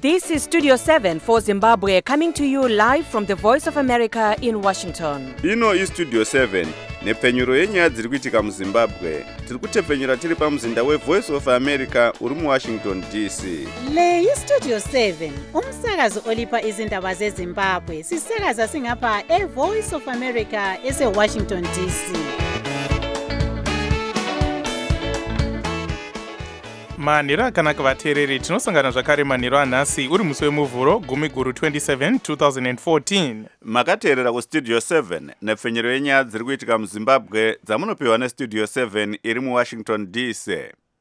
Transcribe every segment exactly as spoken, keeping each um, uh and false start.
This is Studio seven for Zimbabwe, coming to you live from the Voice of America in Washington. Ino is Studio seven, nepfenyuro yenyaya dziri kuitika muZimbabwe. Tiri kutepfenyura tiri pamuzinda we Voice of America uri mu Washington D C. Le yi Studio seven, umsakazo olipa izindaba zeZimbabwe. Sisakaza singapha e Voice of America ese Washington D C. manhero akanaka vateereri, tinosangana zvakare manhero anhasi uri musi wemuvhuro gumi guru twenty-seven twenty fourteen. Makateerera kustudio seven nepfenyuro yenyaya dziri kuitika muZimbabwe dzamunopiwa nestudio seven iri mu Washington D C.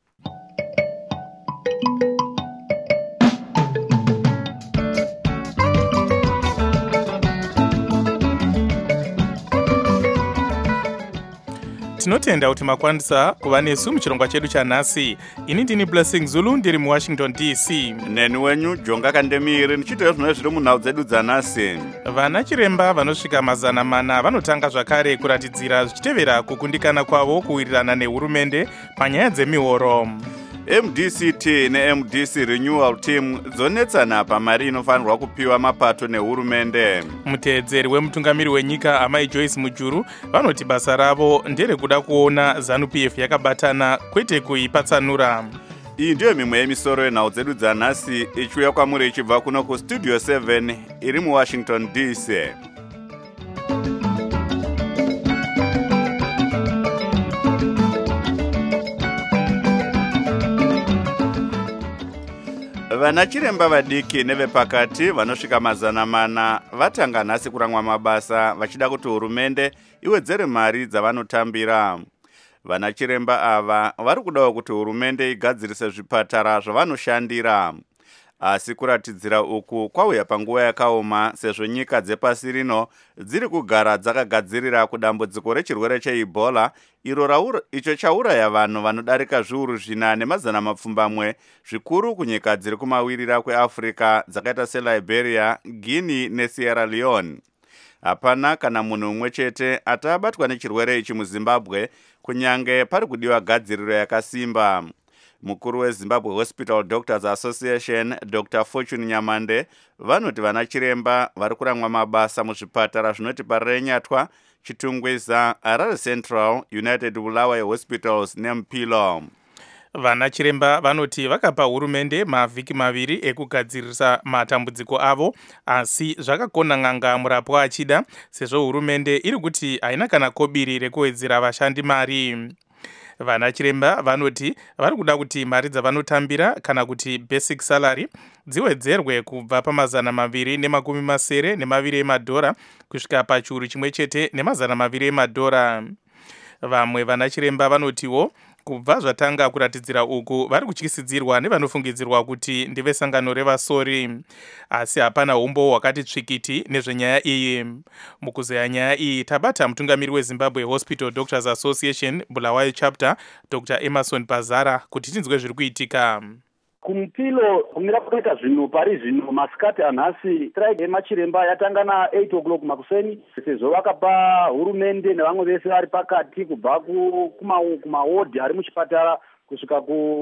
tinotenda kuti makwanisa kuva nesu muchirongwa chedu chanhasi. Ini ndini Blessing Zulu ndiri mu Washington D C. Neni wenyu Jonga Kandemiri nichitaura zvinova zviri munhau dzedu dzanhasi. Vana chiremba vanosvika mazana mana vanotanga zvakare kuratidzira zvichitevera kukundikana kwavo kuwirirana nehurumende panyaya dzemihoro. M D C T ne-M D C Renewal Team dzonetsana pamari inofanirwa kupiwa mapato nehurumende. Muteedzeri wemutungamiri wenyika Amai Joyce Mujuru vanoti basa ravo nderekuda kuona ZANU-P F yakabatana kwete kuipatsanura. Iyi ndiyo mimwe yemisoro yenhau dzedu dzanhasi ichiuya kwamuri ichibva kuno kustudio seven iri mu Washington D C. Vana chiremba vadiki nevepakati vanosvika mazana mana vatanga nhasi kuramwa mabasa vachida kuti hurumende iwedzere mari dzavanotambira. Vana chiremba ava vari kudawo kuti hurumende igadzirise zvipatara zvavanoshandira. Asi kuratidzira uku kwauya panguva yakaoma sezvo nyika dzepasi rino dziri kugara dzakagadzirira kudambudziko rechirwere cheEbola iro icho chauraya vanhu vanodarika zviuru zvina nemazana mapfumbamwe zvikuru kunyika dziri kumawirira kweAfrica dzakaita seLiberia, Guinea neSierra Leone. Hapana kana munhu umwe chete atabatwa nechirwere ichi muZimbabwe, kunyange pari kudiwa gadziriro yakasimba. Mukuru weZimbabwe Hospital Doctors Association Doctor Fortune Nyamande vanoti vana chiremba vari kuramwa mabasa muzvipatara zvinoti Parenyatwa, Chitungwiza, Harare Central, United Bulawayo Hospitals neMpilo. Vana chiremba vanoti vakapa hurumende mavhiki maviri ekugadzirisa matambudziko avo, asi zvakakona n'anga murapwa achida sezvo hurumende iri kuti haina kana kobiri rekuwedzera vashandi mari. Vana chiremba vanoti vari kuda kuti mari dzavanotambira kana kuti basic salary dziwedzerwe kubva pamazana maviri nemakumi masere nemaviri emadhora kusvika pachiuru chimwe chete nemazana maviri emadhora. Vamwe vana chiremba vanotiwo kubva zvatanga kuratidzira uku vari kutyisidzirwa nevanofungidzirwa kuti ndive sangano revasori, asi hapana umbo hwakati tsvikiti nezvenyaya iyi. Mukuzeya nyaya iyi tabata mutungamiri weZimbabwe Hospital Doctors Association Bulawayo Chapter Doctor Emerson Bazara kuti tinzwe zviri kuitika. Kumpilo kumira kuita zvinhu pari zvino masikati anhasi strike yemachiremba yatanga na eight o'clock makuseni sezvo vakapa hurumende nevamwe vese vari pakati kubva kumawodi ari muchipatara kusvika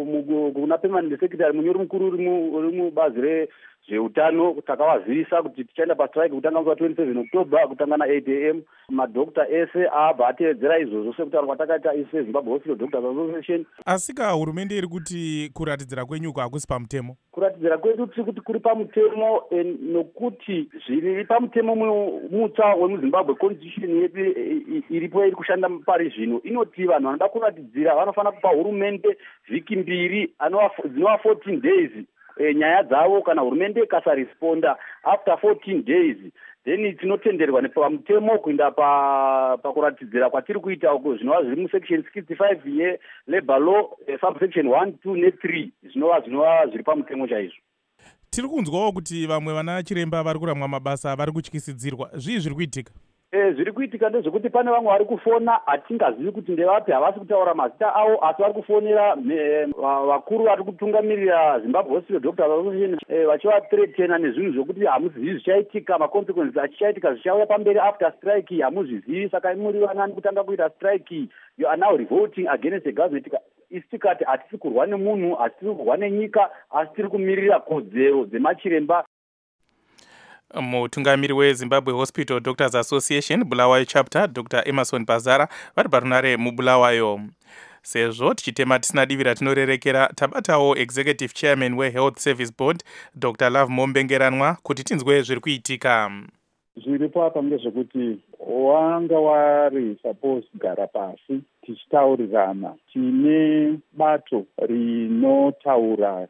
kuna permanent secretary munyori mukuru uri mubazi rezveutano takavazivisa kuti tichaenda pastrike kutanga musi wa twenty-seven October kutanga na eight a m madhokta ese abva ateedzera izvozvo sekutaura kwatakaita ise Zimbabwe Hospital Doctors Association. Asika hurumende iri kuti kuratidzira kwenyu hakusi pamutemo? Kuratidzira kwedu tiri kuti kuri pamutemo nokuti zviri pamutemo mutsva wemuZimbabwe constitution yedu iripo iri kushanda pari zvino inoti vanhu vanoda kuratidzira vanofanira kupa hurumende vhiki mbiri dzinova fourteen days nyaya dzavo, kana hurumende ikasaresponda after fourteen days then tinotenderwa nepamutemo kuenda pakuratidzira kwatiri kuita uko zvinova zviri musection sixty-five yeLabour Law subsection one, two ne three zvinova zvinova zviri pamutemo chaizvo. Tiri kunzwawo kuti vamwe vana chiremba vari kuramwa mabasa vari kutyisidzirwa. Zvii zviri kuitika? Eh, zviri kuitika ndezvekuti pane vamwe vari kufona hatingazivi kuti ndevapi, havasi kutaura mazita avo, asi vari kufonera vakuru vari kutungamirira Zimbabwe Hospital Doctors Association vachivathreatena nezvinhu zvokuti hamuzivi zvichaitika, maconsequences achichaitika zvichauya pamberi after strike, hamuzvizivi, saka muri vanani kutanga kuita strike, you are now revolting against the government. isi tikati hatisi kurwa nemunhu, hatisi kurwa nenyika, asi tiri kumirira kodzero dzemachiremba. Mutungamiri weZimbabwe Hospital Doctors Association Bulawayo chapter Doctor Emerson Bazara vari parunare mubulawayo. Sezvo tichitema tisina divira tinorerekera tabatawo Executive Chairman weHealth Service Board Doctor Love Mombengeranwa kuti tinzwe zviri kuitika. Zviripo apa ngezvekuti wanga wari suppose kugara pasi tichitaurirana, tine bato rinotaura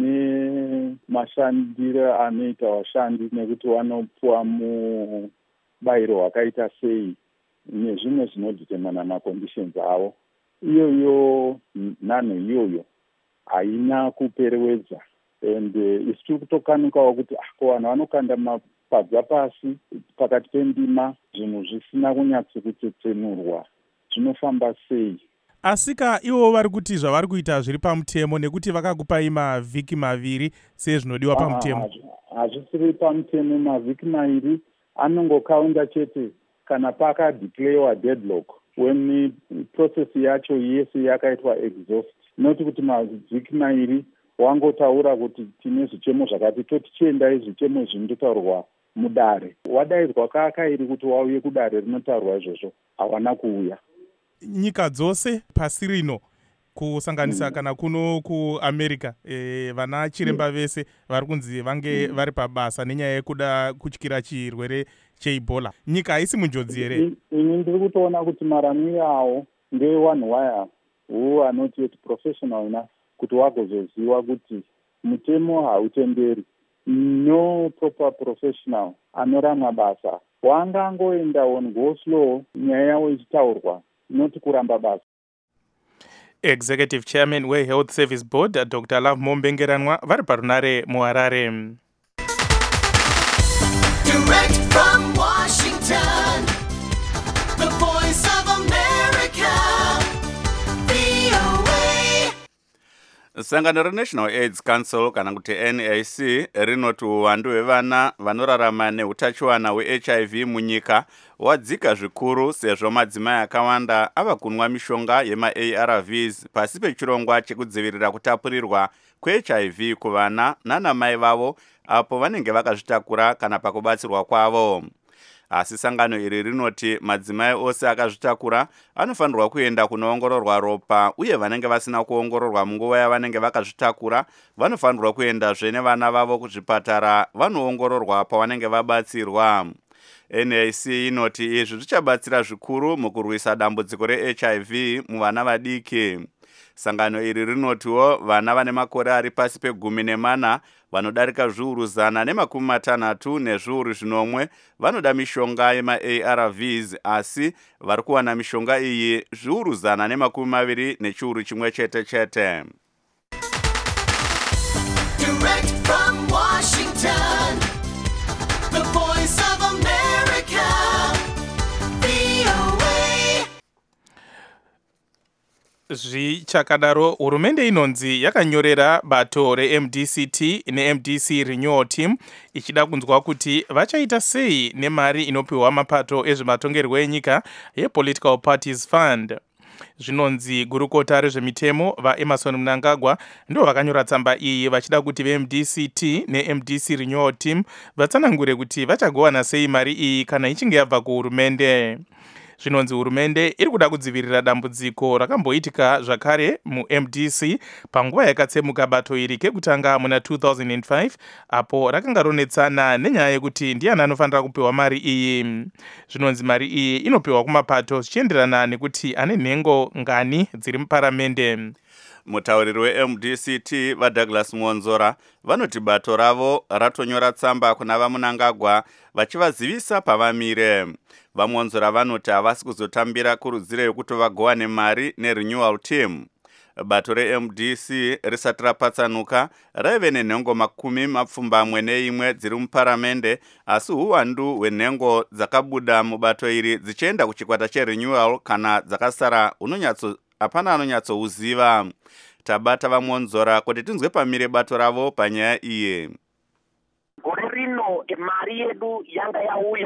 nemashandiro anoita vashandi nekuti vanopuwa mubayiro wakaita sei nezvimwe zvinodetermina maconditions avo. Iyoyo nhanho iyoyo haina kuperewedza, and uh, isi tiri kutokanukawo kuti ko vanhu vanokanda mapadza pasi pakati pendima, zvinhu zvisina kunyatsokutsetsenurwa zvinofamba sei. Asika ivo vari kuti zvavari kuita zviri pamutemo nekuti vakakupai mavhiki maviri sezvinodiwa pamutemo. Hazvisiri pamutemo mavhiki maviri, anongokaunda chete kana pakadeclarewa deadlock when process yacho yese yakaitwa exhaust. Noti kuti mavhiki maviri wangotaura kuti tine zvichemo zvakati, toti chiendai zvichemo zvinotaurwa mudare. Wadaidzwa kaakairi kuti wauye kudare rinotaurwa izvozvo, hawana kuuya. Nyika dzose pasi rino kusanganisa mm. kana kuno kuAmerica e, vana chiremba yeah. vese vari kunzi vange mm. vari pabasa nenyaya yekuda kutyira chirwere cheIbola. Nyika haisi munjodzi here? Ini ndiri kutoona kuti maramiro awo ndeone wire who are not yet professional enough kuti wagozoziva kuti mutemo hautenderi. No proper professional anoramwa basa wanga angoenda on go slow nyaya yawo ichitaurwa, not kuramba basa. Executive Chairman weHealth Service Board Doctor Love Mombengeranwa vari parunare muHarare. Direct from Washington, the voice of America, V O A. Sangano reNational AIDS Council kana kuti N A C rinoti uwandu hwevana vanorarama neutachiwana hweH I V munyika wadzika zvikuru sezvo madzimai akawanda ava kunwa mishonga yema-A R Vs pasi pechirongwa chekudzivirira kutapurirwa kweH I V kuvana nanamai vavo apo vanenge vakazvitakura kana pakubatsirwa kwavo. Asi sangano iri rinoti madzimai ose akazvitakura anofanirwa kuenda kunoongororwa ropa, uye vanenge vasina kuongororwa munguva yavanenge vakazvitakura vanofanirwa kuenda zvene vana vavo kuzvipatara vanoongororwa pavanenge vabatsirwa. N A C inoti izvi zvichabatsira zvikuru mukurwisa dambudziko reH I V muvana vadiki. Sangano iri rinotiwo vana vane makore ari pasi pegumi nemana vanodarika zviuru zana nemakumi matanhatu nezviuru zvinomwe vanoda mishonga yema-A R Vs, asi vari kuwana mishonga iyi zviuru zana nemakumi maviri nechiuru chimwe chete chete. Direct from Washington, the voice of America, V O A. Zvichakadaro, hurumende inonzi yakanyorera bato reM D C T neM D C Renewal Team ichida kunzwa kuti vachaita sei nemari inopiwa mapato ezvematongerwo enyika yePolitical Parties Fund. Zvinonzi gurukota rezvemitemo vaEmerson Mnangagwa ndo vakanyora tsamba iyi vachida kuti veM D C T neM D C Renewal Team vatsanangure kuti vachagowana sei mari iyi kana ichinge yabva kuhurumende. Zvinonzi hurumende iri kuda kudzivirira dambudziko rakamboitika zvakare muM D C panguva yakatsemuka bato iri kekutanga muna two thousand five apo rakanga ronetsana nenyaya yekuti ndiani anofanira kupiwa mari iyi. Zvinonzi mari iyi inopiwa kumapato zvichienderana nekuti ane nhengo ngani dziri muparamende. Mutauriri weM D C T vaDouglas Mwonzora vanoti bato ravo ratonyora tsamba kuna vaMnangagwa vachivazivisa pavamire. VaMwonzora vanoti havasi kuzotambira kurudziro yekuti vagowane mari neRenewal Team. Bato reM D C risati rapatsanuka raive nenhengo makumi mapfumbamwe neimwe dziri muparamende, asi uwandu hwenhengo dzakabuda mubato iri dzichienda kuchikwata cheRenewal kana dzakasara unonyatso hapana anonyatsohuziva. Tabata vaMwonzora kuti tinzwe pamire bato ravo panyaya iyi. Gore rino mari yedu yanga yauya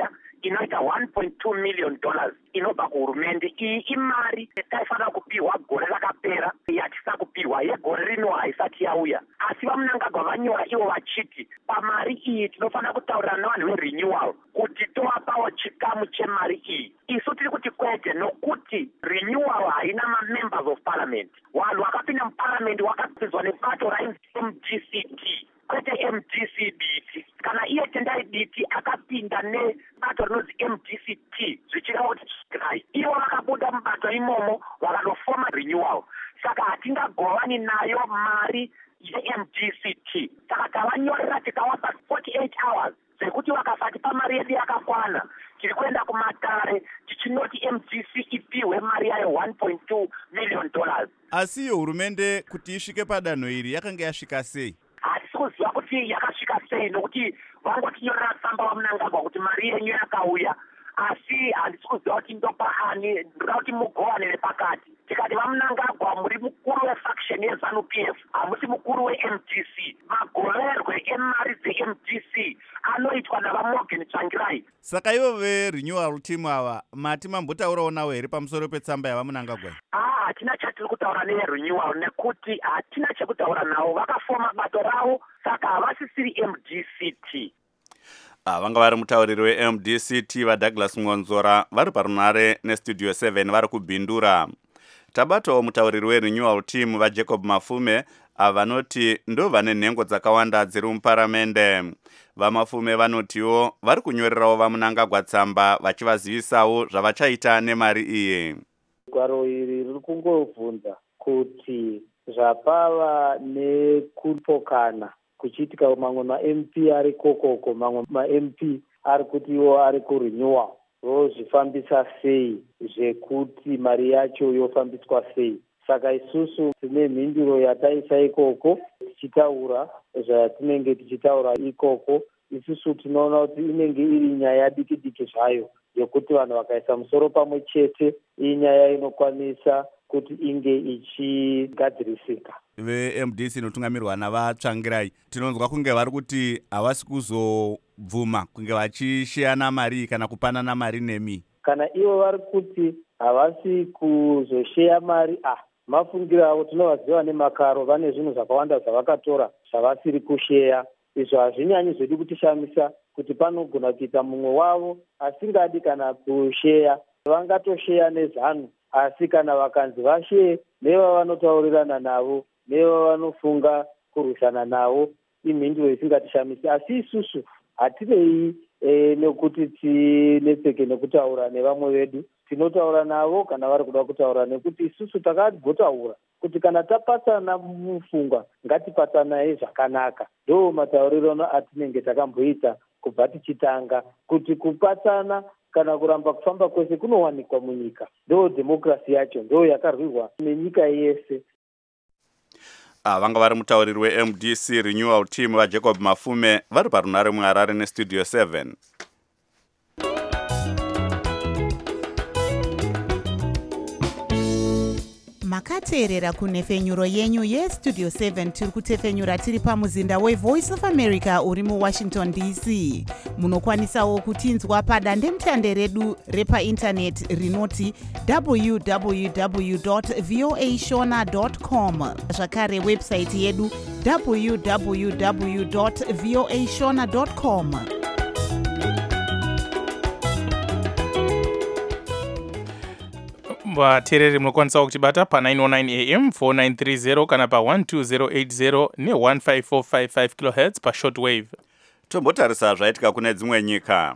inoita one point two million dollars inobva kuhurumende. Iyi imari taifanira kupihwa gore rakapera yatisina kupihwa, yegore rino haisati yauya. Asi vaMnangagwa vanyora ivo vachiti pamari iyi tinofanira kutaurira nevanhu verenewal kuti tovapawo chikamu chemari iyi. Isu tiri kuti kwete, nokuti renewal haina mamembers of parliament. Vanhu vakapinda muparliament vakapinzwa nebato rainzi M D C T kwete M D C B T. Kana iye Tendai Biti akapinda nebato rinonzi M D C T zvichireva kuti chigai, ivo vakabuda mubato imomo vakandofoma renewal. Saka hatingagovani nayo mari ye-M D C T. Saka tavanyorera tikavapa forty-eight hours zvekuti vakasati pamari yedu yakakwana tiri kuenda kumatare tichinoti M D C ipiwe mari yayo one point two million dollars. Asi iyo hurumende kuti isvike padanho iri yakanga yasvika sei? Hatisi kuziva kuti yakasvika sei nokuti vangotinyorera tsamba vaMnangagwa kuti mari yenyu yakauya, asi handisi kuziva kuti ndopa ani. Ndoda kuti mugowanire pakati. Tikati vaMnangagwa muri mukuru wefaction yeZANU P F, hamusi mukuru we-M D C. Magoverwe emari dze-M D C anoitwa navaMorgan Tsvangirai. Saka ivo verenewal team ava mati mambotaurawo navo here pamusoro petsamba yavaMnangagwa? Ah, hatina chatiri kutaura nerenewal nekuti hatina chekutaura navo, vakafoma bato ravo saka havasisiri M D C T. Ah, vanga vari mutauriri we-M D C T vaDouglas Ngonzora vari parunare nestudio seven vari kubhindura. Tabatawo mutauriri werenewal team vaJacob Mafume avanoti ndo vane nhengo dzakawanda dziri muparamende. VaMafume vanotiwo vari kunyorerawo vaMnangagwa tsamba vachivazivisawo zvavachaita nemari iyi. Gwaro iri riri kungobvunza kuti zvapava nekupokana kuchiitika mamwe ma-M P ari kokoko, mamwe ma-M P ari kuti iwo ari kurenewal vozvifambisa sei, zvekuti mari yacho yofambiswa sei. Saka isusu tine mhinduro yataisa ikoko tichitaura zvatinenge tichitaura ikoko. Isusu tinoona kuti inenge iri nyaya diki diki zvayo yekuti vanhu vakaisa musoro pamwe chete iyi nyaya inokwanisa kuti inge ichigadzirisika. Ve-M D C inotungamirwa navaTsvangirai tinonzwa kunge vari kuti havasi kuzobvuma kunge vachishiyana mari kana kupanana mari nemi. Kana ivo vari kuti havasi kuzosheya mari, ah mafungiro avo tinovaziva nemakaro, vane zvinhu zvakawanda zvavakatora zvavasiri kusheya. Izvo hazvinyanyi zvedu kutishamisa kuti panogona kuita mumwe wavo asingadi kana kusheya. Vangatosheya neZANU, asi kana vakanzi vasheye nevavanotauririrana navo nevavanofunga kurwisana navo, imhinduro isingatishamisi. Asi isusu hatirei e, nekuti tinetseke nekutaura nevamwe vedu. Tinotaura navo kana vari kuda kutaura, nekuti isusu takagotaura kuti kana tapatsana mufunga ngatipatsanaye zvakanaka. Ndo matauriro atinenge takamboita kubva tichitanga, kuti kupatsana kana kuramba kufamba kwese kunowanikwa munyika. Ndo demokrasi yacho, ndo yakarwirwa nenyika yese. Ah, vanga vari mutauriri we-M D C renewal team vaJacob Mafume vari parunare muHarare nestudio seven. makateerera kunhefenyuro yenyu yestudio seven tiri kutefenyura tiri pamuzinda wevoice of America uri muwashington D C. Munokwanisawo kutinzwa padandemutande redu repaindaneti rinoti w w w dot voa shona dot com, zvakare websaiti yedu w w w dot voa shona dot com. vateereri munokwanisa kutibata pa nine oh nine A M four nine three zero kana pa one two zero eight zero ne one five four five five kilohertz pa shortwave. Tombotarisa zvaitika kune dzimwe nyika.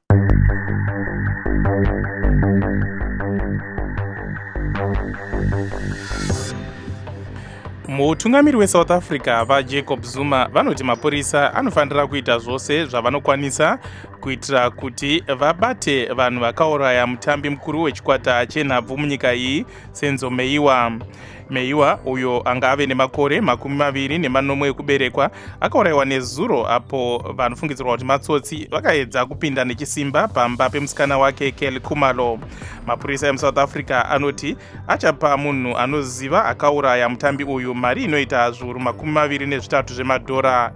mutungamiri weSouth Africa vaJacob Zuma vanoti mapurisa anofanira kuita zvose zvavanokwanisa kuitira kuti vabate vanhu vakauraya mutambi mukuru wechikwata chenhabvu munyika iyi Senzo Meyiwa. Meyiwa uyo anga ave nemakore makumi maviri nemanomwe ekuberekwa akaurayiwa nezuro apo vanofungidzirwa kuti matsotsi vakaedza kupinda nechisimba pamba pemusikana wake Kelly Khumalo. Mapurisa emuSouth Africa anoti achapa munhu anoziva akauraya mutambi uyu mari inoita zviuru makumi maviri nezvitatu zvemadhora.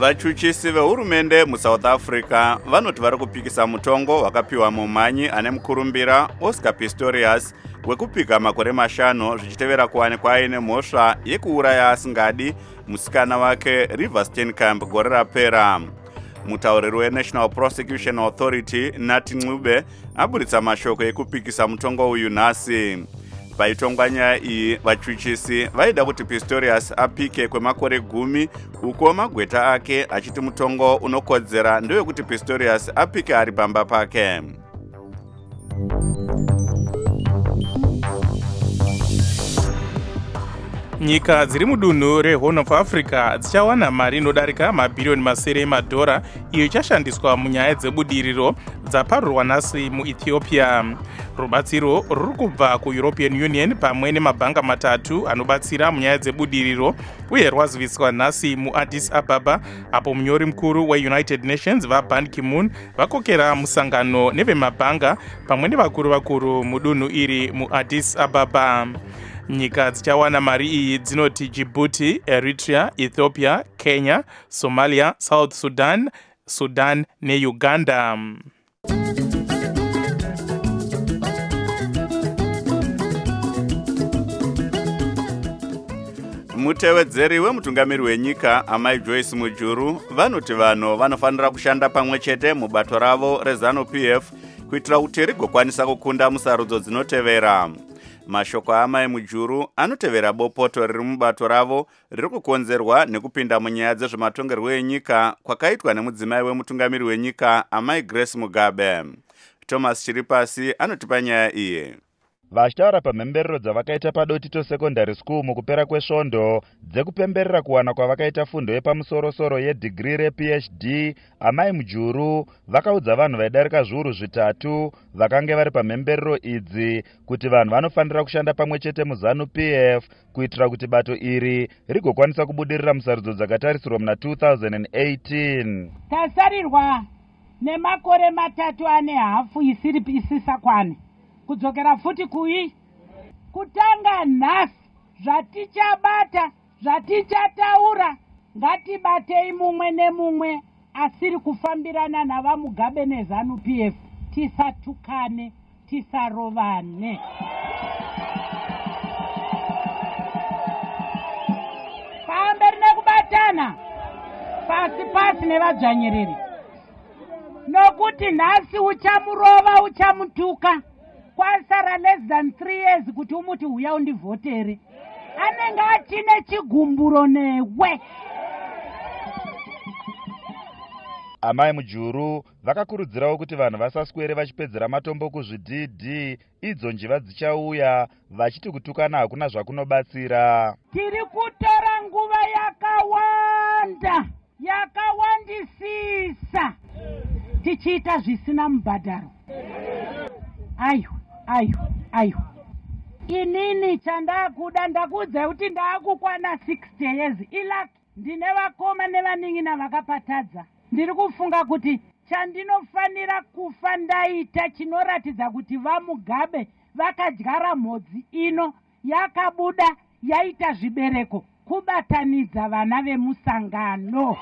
Vachuchisi vehurumende muSouth Africa vanoti vari kupikisa mutongo wakapiwa mumhanyi ane mukurumbira Oscar Pistorius wekupika makore mashanu zvichitevera kuwanikwa aine mhosva yekuuraya asingadi musikana wake River Steenkamp gore rapera. Mutauriri weNational Prosecution Authority Nati Ncube aburitsa mashoko ekupikisa mutongo uyu nhasi. Paitongwa nyaya iyi vachuchisi vaida kuti Pistorius apike kwemakore gumi uko magweta ake achiti mutongo unokodzera ndewekuti Pistorius apike ari pamba pake. Nyika dziri mudunhu reHorn of Africa dzichawana mari inodarika mabhiriyoni masere emadhora iyo ichashandiswa munyaya dzebudiriro dzaparurwa nhasi muEthiopia. Rubatsiro ruri kubva kuEuropean Union pamwe nemabhanga matatu anobatsira munyaya dzebudiriro uye rwaziviswa nhasi muAddis Ababa apo munyori mukuru weUnited Nations vaBan Ki-moon vakokera musangano nevemabhanga pamwe nevakuru vakuru mudunhu iri muAddis Ababa. Nyika dzichawana mari iyi dzinoti Djibouti, Eritrea, Ethiopia, Kenya, Somalia, South Sudan, Sudan neUganda. Mutevedzeri wemutungamiri wenyika Amai Joyce Mujuru vanoti vanhu vanofanira kushanda pamwe chete mubato ravo reZANU-P F kuitira kuti rigokwanisa kukunda musarudzo dzinotevera. Mashoko aMai Mujuru anotevera bopoto riri mubato ravo riri kukonzerwa nekupinda munyaya dzezvematongerwo enyika kwakaitwa nemudzimai wemutungamiri wenyika Amai Grace Mugabe. Thomas Chiripasi anotipa nyaya iyi. Vachitaura pamhemberero dzavakaita paDotito Secondary School mukupera kwesvondo dzekupemberera kuwana kwavakaita fundo yepamusoro-soro yedegree rePhD, Amai Mujuru vakaudza vanhu vaidarika zviuru zvitatu vakange vari pamhemberero idzi kuti vanhu vanofanira kushanda pamwe chete muZANU-P F kuitira kuti bato iri rigokwanisa kubudirira musarudzo dzakatarisirwa muna two thousand eighteen. Tasarirwa nemakore matatu ane hafu isiri isisakwane kudzokera futi kui kutanga nhasi zvatichabata zvatichataura ngatibatei mumwe nemumwe asiri kufambirana navamugabe neZANU-P F tisatukane tisarovane. Pamberi nekubatana pasi pasi nevadzvanyiriri nokuti nhasi uchamurova uchamutuka kwasara less than three years kuti umuti uya undivhotere anenge achine chigumburo newe. Amai Mujuru vakakurudzirawo kuti vanhu vasaswere vachipedzera matombo kuzvidhidhi idzo njiva dzichauya vachiti kutukana hakuna zvakunobatsira. Tiri kutora nguva yakawanda yakawandisisa tichiita zvisina mubhadharo. Ayo ayo ayo inini chandakuda ndakuudza kuti ndaakukwana sixty years ilaki ndine vakoma nevaning'ina vakapatadza. Ndiri kufunga kuti chandinofanira kufa ndaita chinoratidza kuti vamugabe vakadyara mhodzi ino yakabuda yaita zvibereko kubatanidza vana vemusangano.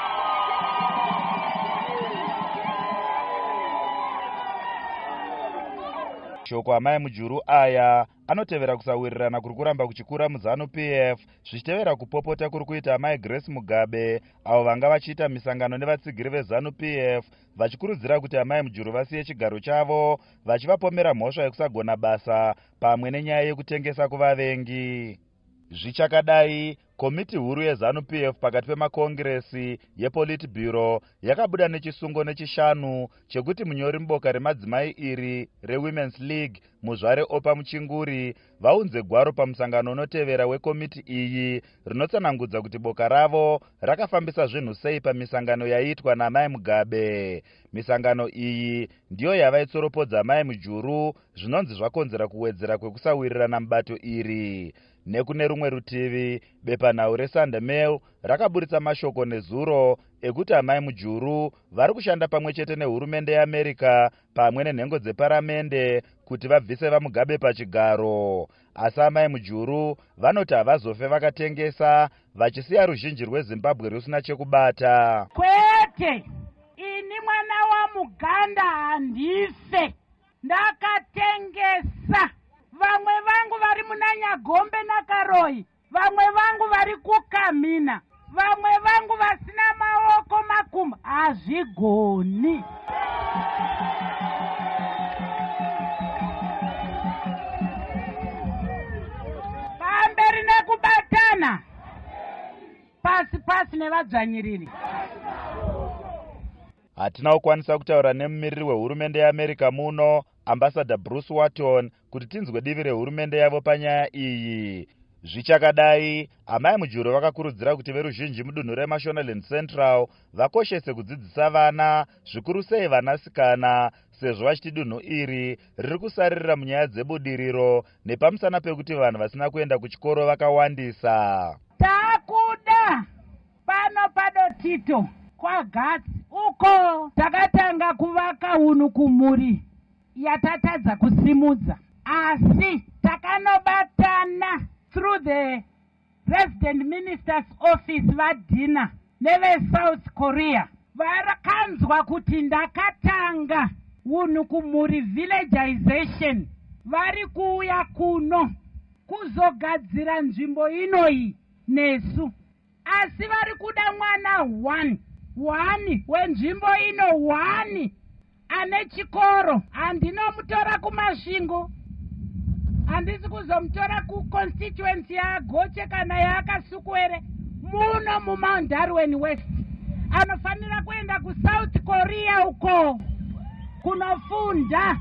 Shoko Amai Mujuru aya anotevera kusawirirana kuri kuramba kuchikura muZANU-P F zvichitevera kupopota kuri kuita Amai Grace Mugabe avo vanga vachiita misangano nevatsigiri veZANU-P F vachikurudzira kuti Amai Mujuru vasiye chigaro chavo vachivapomera mhosva yekusagona basa pamwe nenyaya yekutengesa kuvavengi. Zvichakadai, komiti huru yeZANU-P F pakati pemakongiresi yePolitburo yakabuda nechisungo nechishanu chekuti munyori muboka remadzimai iri reWomen's League muzvare Opa Muchinguri vaunze gwaro pamusangano unotevera wekomiti iyi rinotsanangudza kuti boka ravo rakafambisa zvinhu sei pamisangano yaiitwa naMai Mugabe. Misangano iyi ndiyo yavaitsoropodza Amai Mujuru zvinonzi zvakonzera kuwedzera kwekusawirirana mubato iri. Nekune rumwe rutivi, bepanhau reSunday Mail rakaburitsa mashoko nezuro ekuti Amai Mujuru vari kushanda pamwe chete nehurumende yeAmerica pamwe nenhengo dzeparamende kuti vabvise vamugabe pachigaro. Asi amai Mujuru vanoti havazofe vakatengesa, vachisiya ruzhinji rweZimbabwe rusina chekubata. Kwete, ini mwana wa Muganda handife, ndakatengesa. Vamwe vangu vari muNanyagombe naKaroi, vamwe vangu vari kuKamina, vamwe vangu vasina maoko makumba, hazvigoni. Pamberi nekubatana, pasi pasi nevadzvanyiriri. Hatina kukwanisa kutaura nemumiriri wehurumende yeAmerica muno, Ambassador Bruce Watton, kuti tinzwe divi rehurumende yavo panyaya iyi. Zvichakadai, amai Mujuru vakakurudzira kuti veruzhinji mudunhu reMashonaland Central vakoshese kudzidzisa vana, zvikuru sei vanasikana, sezvo vachiti dunhu iri riri kusaririra munyaya dzebudiriro nepamusana pekuti vanhu vasina kuenda kuchikoro vakawandisa. Takuda pano padotito kwaGatsi uko takatanga kuvaka unhu kumhuri yatatadza kusimudza, asi takanobatana through the President Minister's Office vadhina neve South Korea. Varakanzwa kuti ndakatanga unhu kumhuri villagization, vari kuuya kuno kuzogadzira nzvimbo inoyi nesu, asi vari kuda mwana one one wenzvimbo ino one ane chikoro. Handinomutora kumasvingo, handisi kuzomutora kuconstituency yaGoche kana yaakasukwere, muno muMount Darwin West. Anofanira kuenda kuSouth Korea uko kunofunda.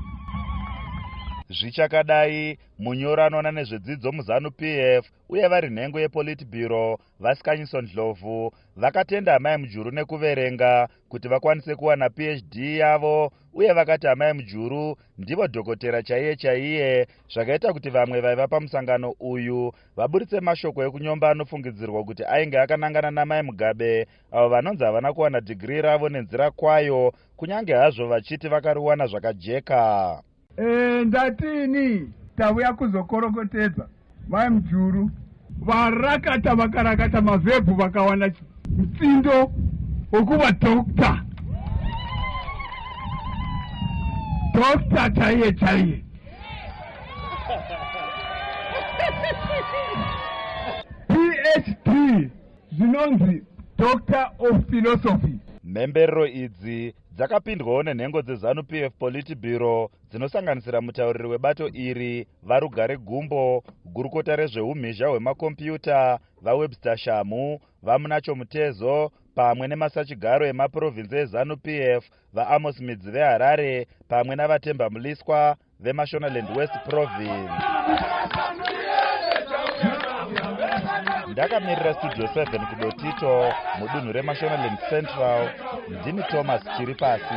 Zvichakadai, munyori anoona nezvedzidzo muZANU-P F uye vari nhengo yePolitburo Vasikanyison Ndlovu vakatenda amai Mujuru nekuverenga kuti vakwanise kuwana P H D yavo, uye vakati amai Mujuru ndivo dhokotera chaiye chaiye, zvakaita kuti vamwe vaiva pamusangano uyu vaburitse mashoko ekunyomba anofungidzirwa kuti ainge akanangana namai Mugabe, avo vanonzi havana kuwana dhigiri ravo nenzira kwayo, kunyange hazvo vachiti vakariwana zvakajeka. Eh, ndatini tauya kuzokorokotedza mai Mujuru varakata vakarakata mavhebhu vakawana mutsindo wekuva dokta dokta chaiye chaiye. P H D zvinonzi Doctor of Philosophy. Mhemberero idzi dzakapindwawo nenhengo dzeZANU-P F Politburo dzinosanganisira mutauriri webato iri Varugare Gumbo, gurukota rezveumhizha hwemakombiyuta vaWebster Shamu, vaMunacho Mutezo, pamwe nemasachigaro emaprovinzi eZANU-P F vaAmos Midzi veHarare, pamwe navaTemba Muliswa veMashonaland West Province. Ndakamirira Studio seven kudotito mudunhu reMashonaland Central, ndini Thomas Chiripasi.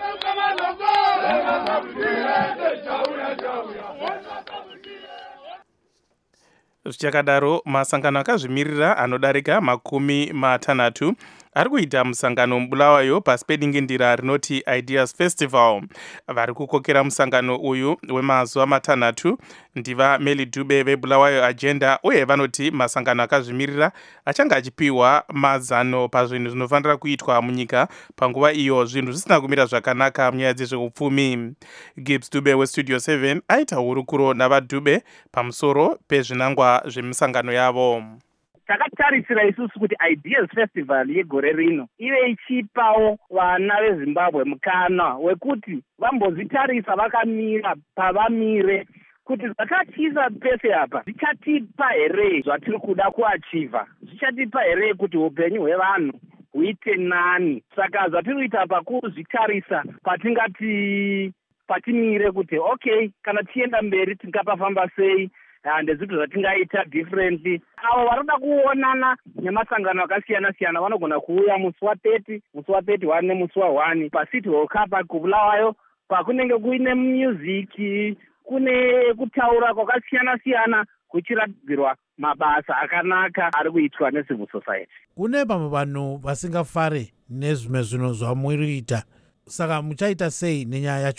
Zvichakadaro, masangano akazvimirira anodarika makumi matanhatu ari kuita musangano muBulawayo pasi pedingindira rinoti Ideas Festival. Vari kukokera musangano uyu wemazuva matanhatu ndiva Meli Dube veBulawayo Agenda, uye vanoti masangano akazvimirira achanga achipiwa mazano pazvinhu zvinofanira kuitwa munyika panguva iyo zvinhu zvisina kumira zvakanaka munyaya dzezveupfumi. Gibbs Dube weStudio seven aita hurukuro navaDube pamusoro pezvinangwa zvemisangano yavo. Takatarisira isusu kuti Ideas Festival yegore rino ive ichipawo vana veZimbabwe mukana wekuti vambozvitarisa vakamira pavamire kuti zvakatiisa pese apa zvichatipa here zvatiri kuda kuachiva, zvichatipa here kuti upenyu hwevanhu huite nani. Saka zvatiri kuita pakuzvitarisa patingati patimire kuti okay, kana tienda mberi tingapafamba sei, ndezvito zvatingaita differently. Avo varoda kuonana nemasangano akasiyana siyana vanogona kuuya musi wathirty, musi wathirty-one nemusi wa-one paCity Hall Car kuBulawayo, pakunenge kuine music, kune kutaura kwakasiyana siyana kuchiratidzirwa mabasa akanaka ari kuitwa necivil society. Kune vamwe vanhu vasingafare nezvimwe zvinhu zvamuri kuita, saka muchaita sei nenyaya yacho iyoyo?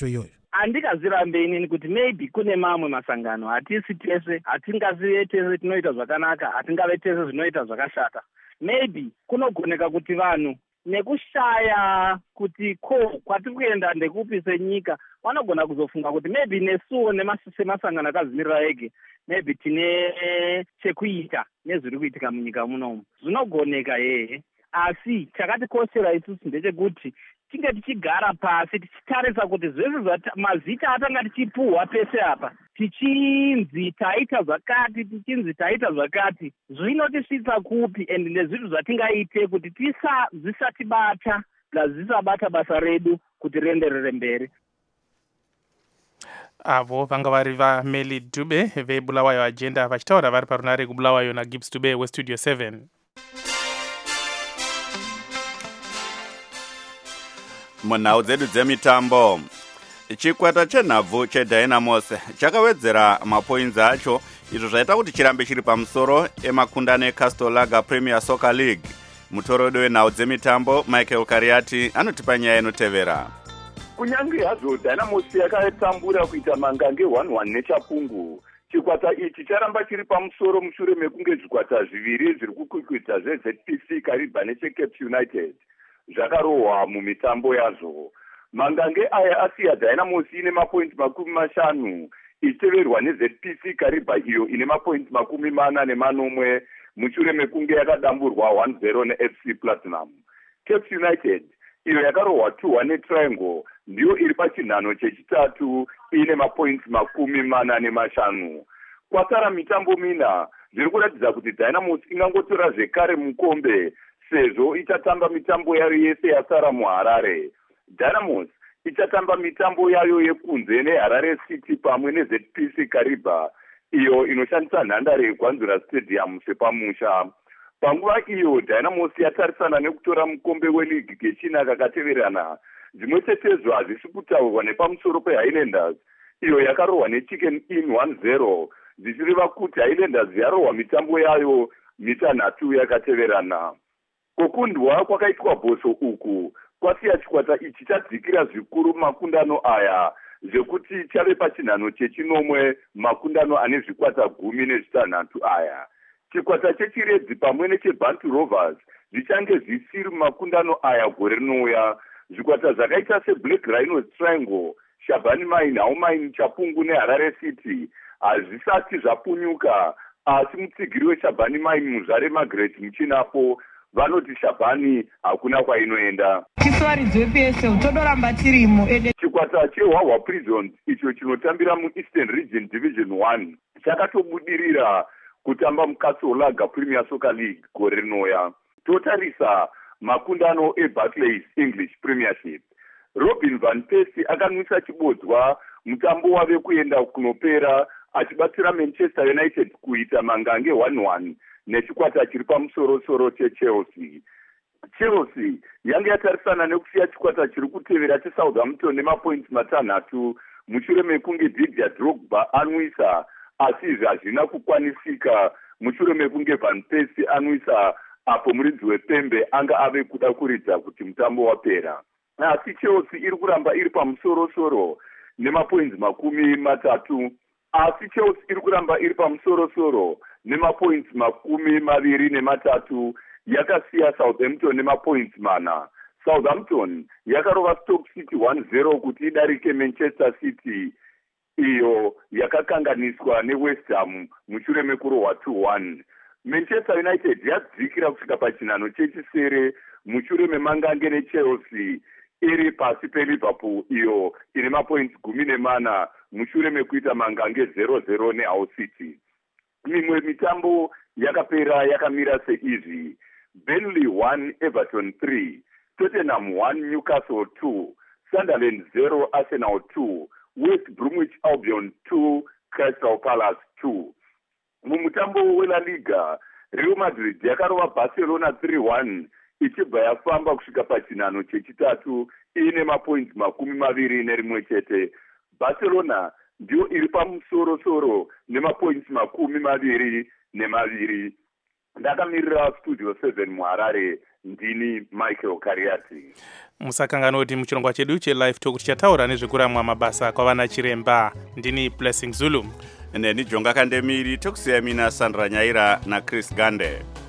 handikazirambe inini kuti maybe kune mamwe masangano hatisi tese, hatingasive tese tinoita zvakanaka, hatingave tese zvinoita zvakashata. Maybe kunogoneka kuti vanhu nekushaya kuti ko kwatiri kuenda ndekupi senyika vanogona kuzofunga kuti maybe nesuwo semasangano akadzimirira ege maybe tine chekuita nezviri kuitika munyika munomu. Zvinogoneka hehe, asi chakatikoshera isusu ndechekuti tinge tichigara pasi tichitarisa kuti zvese mazita atanga tichipuhwa pese apa, tichinzi taita zvakati, tichinzi taita zvakati, zvinotisvitsa kupi and nezvinhu zvatingaite kuti tisa zvisatibata ngazvisabata basa redu kuti rienderere mberi. Avo vanga vari vaMelly Dube vebulawayo agenda vachitaura vari parunare kubulawayo naGibbs Dube westudio seven. Munhau dzedu dzemitambo, chikwata chenhabvu cheDynamos chakawedzera mapoinzi acho, izvo zvaita kuti chirambe chiri pamusoro emakundano eCastle Lager Premier Soccer League. Mutorodo wenhau dzemitambo Michael Kariati anotipa nyaya inotevera. Kunyange hazvo Dynamos yakatambura kuita mangange one one neChapungu, chikwata ichi charamba chiri pamusoro mushure mekunge zvikwata zviviri zviri kukwikwidza zveZ P C Kariba necheCape United zvakarohwa mumitambo yazvo. Mangange aya asiya Dynamos ine mapointi makumi mashanu ichiteverwa neZ P C Kariba iyo ine mapointi makumi mana nemanomwe mushure mekunge yakadamburwa one zero neF C Platinum. Cape United iyo yakarohwa two one neTriangle ndiyo iri pachinhano chechitatu ine mapointi makumi mana nemashanu. Kwasara mitambo mina zviri kuratidza kuti Dynamos ingangotora zvekare mukombe sezvo ichatamba mitambo yayo yese yasara muHarare. Dynamos ichatamba mitambo yayo yekunze neHarare City pamwe neZ P C Kariba iyo inoshandisa nhandare yeGwanzura Stadium sepamusha. Panguva iyo Dynamos yatarisana nekutora mukombe weligi kechina kakateverana. Zvimwe chetezvo hazvisi kutaurwa nepamusoro peHighlanders iyo yakarohwa neChicken Inn one zero, zvichireva kuti Highlanders yarohwa mitambo yayo mitanhatu yakateverana. Kukundwa kwakaitwa bhoso uku kwasiya chikwata ichi chadzikira zvikuru makundano aya zvekuti chave pachinhano chechinomwe makundano ane zvikwata gumi nezvitanhatu aya. Chikwata chechiredzi pamwe necheBantu Rovers zvichange zvisiri makundano aya gore rinouya. Zvikwata zvakaita seBlack Rhinos Triangle, Shabani Mine, Hau Mine, Chapungu neHarare City hazvisati zvapunyuka, asi mutsigiri weShabani Mine muzvare Margaret muchinapo vanoti Shabani hakuna kwainoenda. Tiswaridzwe pese todoramba tirimo. Chikwata cheHwahwa Prisons icho chinotambira muEastern Region Division one chakatobudirira kutamba muCastle Lager Premier Soccer League gore rinouya. Totarisa makundano eBarclays English Premiership. Robin van Persie akanwisa chibodzwa mutambo wave kuenda kunopera achibatsira Manchester United kuita mangange one one nechikwata chiri pamusoro-soro cheChelsea. Chelsea yange yatarisana nekusiya chikwata chiri kutevera cheSouthampton nemapointi matanhatu mushure mekunge Didier Drogba anwisa, asi izvi hazvina kukwanisika mushure mekunge Van Persie anwisa apo muridzi wepembe anga ave kuda kuridza kuti mutambo wapera. Asi Chelsea iri kuramba iri pamusoro-soro nemapointi makumi matatu. Asi Chelsea iri kuramba iri pamusoro-soro nemapointi makumi maviri nematatu yakasiya Southampton nemapointi mana. Southampton yakarova Stoke City one zero kuti idarike Manchester City iyo yakakanganiswa neWest Ham mushure mekurohwa two one. Manchester United yadzikira kusvika pachinhano chechisere mushure memangange neChelsea iri pasi peLiverpool iyo ine mapointi gumi nemana mushure mekuita mangange zero zero neHull City. Mimwe mitambo yakapera yakamira seizvi: Burnley one Everton three, Tottenham one Newcastle two, Sunderland zero Arsenal two, West Bromwich Albion two Crystal Palace two. Mumutambo wela Liga, Real Madrid yakarova Barcelona three one ichibva yafamba kusvika pachinhano chechitatu ine mapointi makumi maviri nerimwe chete. Barcelona ndiyo iri pamusoro-soro nemapointi makumi maviri nemaviri. ndakamirira studio seven muharare ndini Michael Kariati. Musakangana kuti muchirongwa chedu chelive talk tichataura nezvekuramwa mabasa kwavana chiremba. Ndini Blessing Zulu. Neni Jonga Kandemiri, tokusiya mina Sandra Nyaira na Chris Gande.